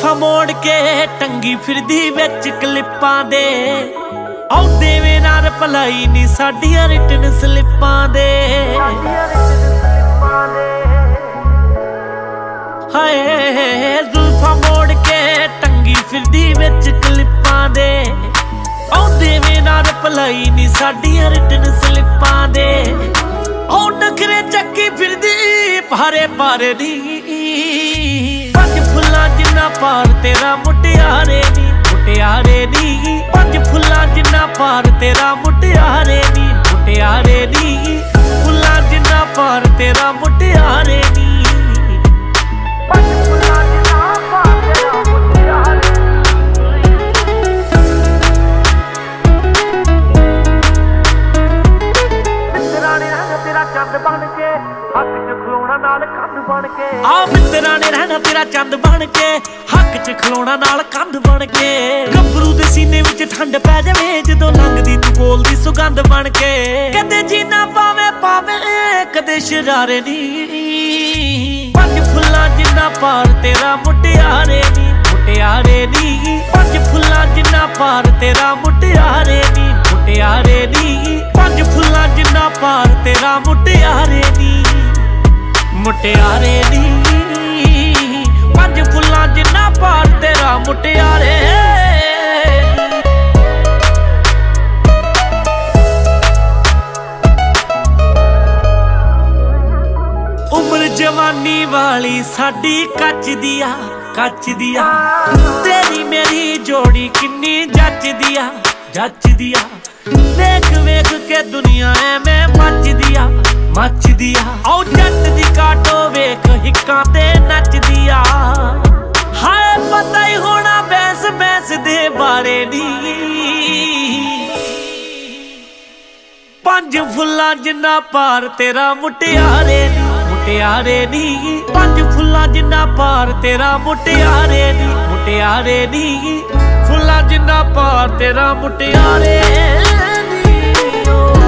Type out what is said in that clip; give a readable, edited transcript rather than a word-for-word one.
जुल्फा मोड़ के टंगी फिरदी विच क्लिपां दे औदे वे नार भलाई नी साडियां रिटन स्लिपां दे हाय जुल्फा मोड़ के टंगी फिरदी विच क्लिपां दे औदे वे नार भलाई नी साडियां रिटन स्लिपां दे औ नखरे चक्की फिरदी भारे भारे दी पंज फुल्लां जिन्ना पार तेरा मुटियारे नी मुटियारे नी पंज फुल्लां जिन्ना पार तेरा मुटियारे नी मुटियारे नी फुल्लां जिन्ना पार तेरा मुटियारे नी पंज फुल्लां जिन्ना पार तेरा मुटियारे चंद बन के हक च खलोना नाल कंध बन के आ मित्रा ने रहना तेरा चंद बन के हक च खलोना नाल कंध बन के गबरू दे सीने विच ठंड पै जावे जदों लंघदी तू बोलदी सुगंध बन के कदे जीना पावे पावे कदे शरारे नी पंज फुल्लां जिन्ना पार तेरा मुटियारे नी मुटियारे नी पंज फुल्लां जिन्ना पार तेरा मुटियारे नी मुटियारे नी पंज फुल्लां जिन्ना पार तेरा मुटियारे नी मुटियारे नी पंज फुल्लां जिन्ना पार तेरा मुटियारे उम्र जवानी वाली साडी कच दिया तेरी मेरी जोड़ी किन्नी जच दिया वेख वेख के दुनिया में मच दिया औ जट दी काटो वेख हिक्कां ते नच दिया हाय पता ही होना बैंस दे बारे नी पंज फुल्लां जिन्ना पार तेरा मुटियारे नी पंज फुल्लां जिन्ना पार तेरा मुटियारे नी फुल्लां जिन्ना पार तेरा मुटियारे नी